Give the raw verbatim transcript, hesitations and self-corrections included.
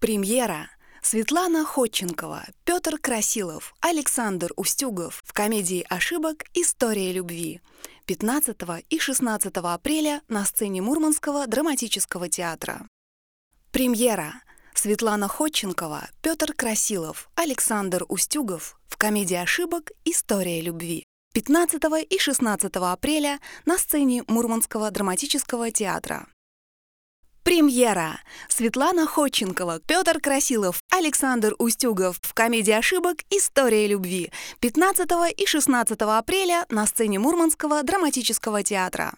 Премьера. Светлана Ходченкова, Петр Красилов, Александр Устюгов в комедии «Ошибок. История любви». пятнадцатого и шестнадцатого апреля на сцене Мурманского драматического театра. Премьера. Светлана Ходченкова, Петр Красилов, Александр Устюгов в комедии «Ошибок. История любви». пятнадцатого и шестнадцатого апреля на сцене Мурманского драматического театра. Премьера. Светлана Ходченкова, Петр Красилов, Александр Устюгов в комедии «Ошибок. История любви». пятнадцатого и шестнадцатого апреля на сцене Мурманского драматического театра.